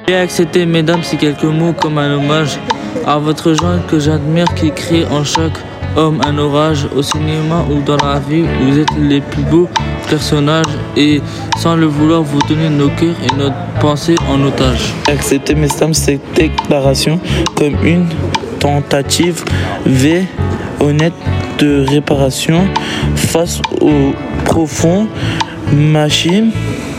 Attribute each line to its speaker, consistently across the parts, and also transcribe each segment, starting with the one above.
Speaker 1: Veuillez accepter, mesdames, ces quelques mots comme un hommage à votre genre que j'admire, qui crée en chaque homme un orage. Au cinéma ou dans la vie, vous êtes les plus beaux personnages et sans le vouloir, vous tenez nos cœurs et notre pensée en otage.
Speaker 2: Acceptez, mesdames, cette déclaration comme une tentative honnête de réparation face aux profondes machines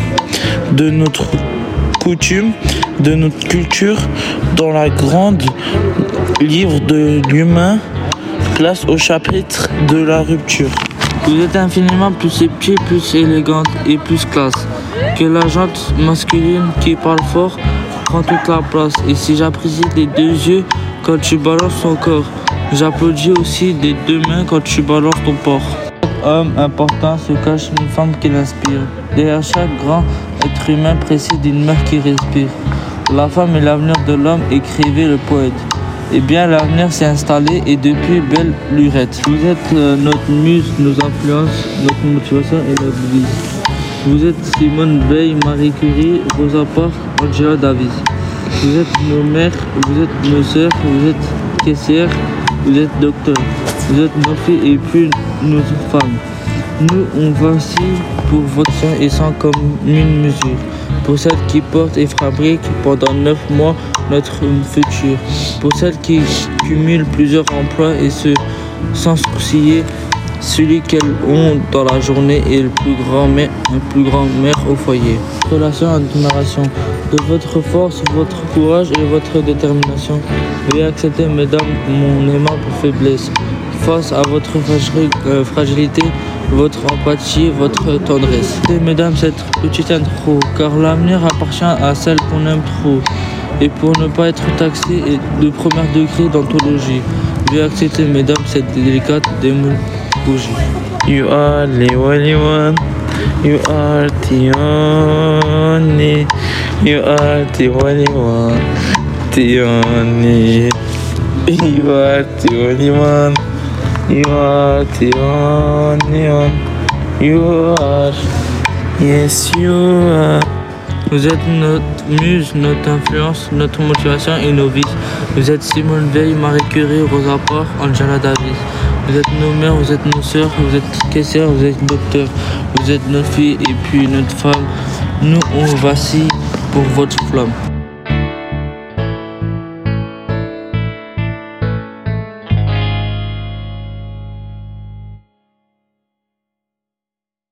Speaker 2: de notre coutume, de notre culture, dans la grande livre de l'humain, place au chapitre de la rupture.
Speaker 1: Vous êtes infiniment plus subtile, plus élégante et plus classe que la jante masculine qui parle fort prend toute la place. Et si j'apprécie des deux yeux quand tu balances ton corps, j'applaudis aussi des deux mains quand tu balances ton porc. Chaque homme important se cache une femme qui l'inspire. Derrière chaque grand être humain précède une mère qui respire. La femme est l'avenir de l'homme, écrivait le poète. Eh bien, l'avenir s'est installé et depuis, belle lurette. Vous êtes notre muse, nos influences, notre motivation et notre vie. Vous êtes Simone Veil, Marie Curie, Rosa Parks, Angela Davis. Vous êtes nos mères, vous êtes nos sœurs, vous êtes caissières, vous êtes docteur. Vous êtes nos filles et puis nos femmes. Nous, on vacille pour votre sang et sang comme une mesure. Pour celles qui portent et fabriquent pendant 9 mois notre futur. Pour celles qui cumulent plusieurs emplois et se sans sourciller celui qu'elles ont dans la journée est le plus grand mère au foyer. Relation, admiration de votre force, votre courage et votre détermination. Veuillez accepter, mesdames, mon aimable faiblesse. Face à votre fragilité, votre empathie, votre tendresse. Et mesdames, cette petite intro, car l'avenir appartient à celle qu'on aime trop. Et pour ne pas être taxé de premier degré d'anthologie, veuillez accepter, mesdames, cette délicate démagogie.
Speaker 2: You are the only one, you are the only, you are the only one, the only, you are the only one, you are the only one, you are, yes you are.
Speaker 1: Vous êtes notre muse, notre influence, notre motivation et nos vices. Vous êtes Simone Veil, Marie Curie, Rosa Parks, Angela Davis. Vous êtes nos mères, vous êtes nos sœurs, vous êtes caissières, vous êtes docteurs. Vous êtes notre fille et puis notre femme. Nous, on vacille pour votre flamme.